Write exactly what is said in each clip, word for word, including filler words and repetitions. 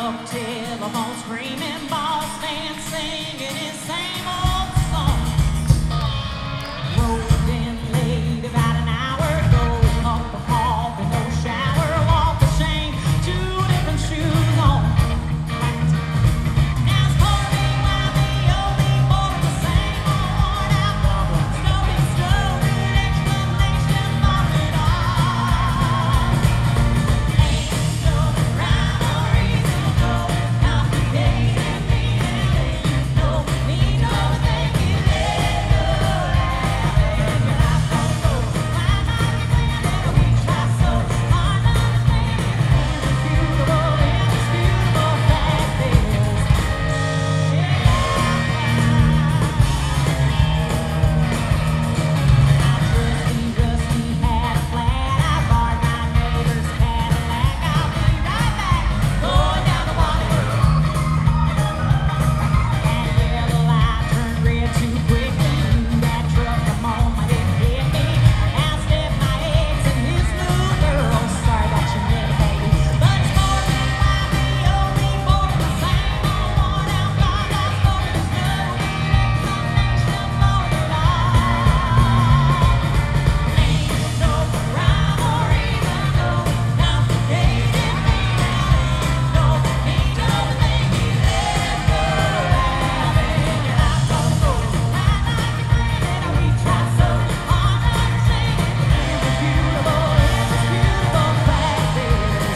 up till the whole screaming boss man singing his same old song. Rolled in late about an hour ago, up the hall with no shower, walk of shame, two different shoes on. Now it's for me why the only boy the same old worn out problem. Snowy, snowy explanation for it all. Ain't no rhyme or reason, no complicated meaning. No need to overthink it, let go happen. But I don't know why not explain it. We try so hard to understand it. Indisputable, indisputable fact is, Trusty Rusty had a flat. I borrowed my neighbor's Cadillac. I'll be right back, going down the water. That yellow light turned red too quickly. That truck, the moment it hit me, outstepped my ex and his new girl. Sorry about your neck, baby, but it's more than why we owe me for the same old worn out block. I suppose there's no explanation for it all. Ain't no rhyme or reason, no complicated meaning. No need to overthink it, let go happen. And I don't know why not explain it. We try so hard to understand it. Indisputable, indisputable fact is,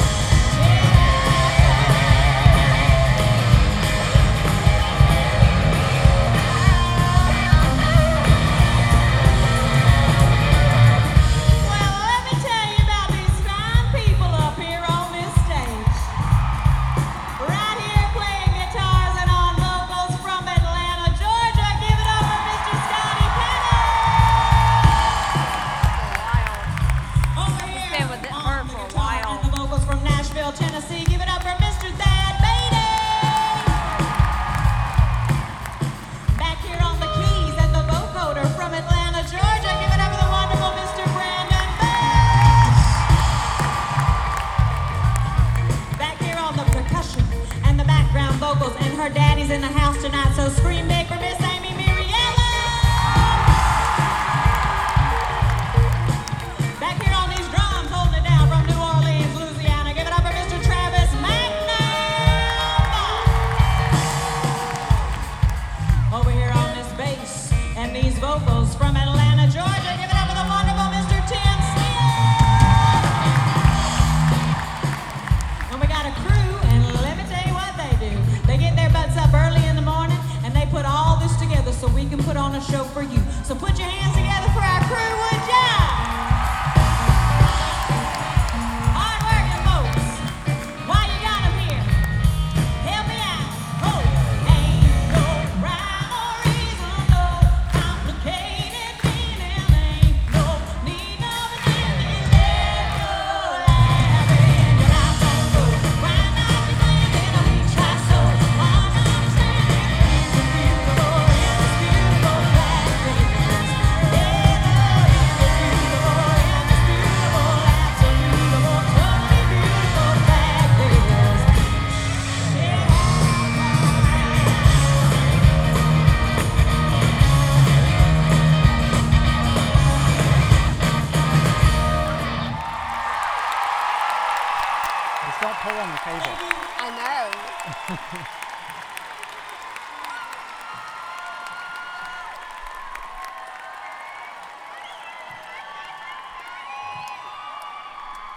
well, let me tell you about these fine people up here on this stage. Right here playing guitars and on vocals from Atlanta, Georgia. Give it up for Mister Scotty Penner. Over here Been with it- on her the for a guitar while. and the vocals from Nashville, Tennessee. Give it up for Mister Thad Beatty. Back here on the keys and the vocoder from Atlanta, Georgia. Give it up for the wonderful Mister Brandon Bush. Back here on the percussion and the background vocals, and her daddy's in the house tonight, so scream big for Miss Amy Miriella. Back here on these drums, holding it down from New Orleans, Louisiana. Give it up for Mister Travis McNamara. Over here on this bass and these vocals from Atlanta, Georgia. Give it up for the wonderful Mister Tim Smith. And we got a crew, and let me tell you what they do. They get their butts up early in the morning, and they put all this together so we can put on a show for you. So put your hands together for our crew, would ya? Hard working folks. Why you got 'em here? Help me out. Oh, ain't no rhyme or reason, no complicated meaning. Ain't no need to overthink it, let go happen. But I don't know why not explain it. We try so hard to understand it. Indisputable, indisputable fact is, yeah, the indisputable, indisputable, absolutable, totally beautiful fact is, yeah. It's not pull on the cable. I know.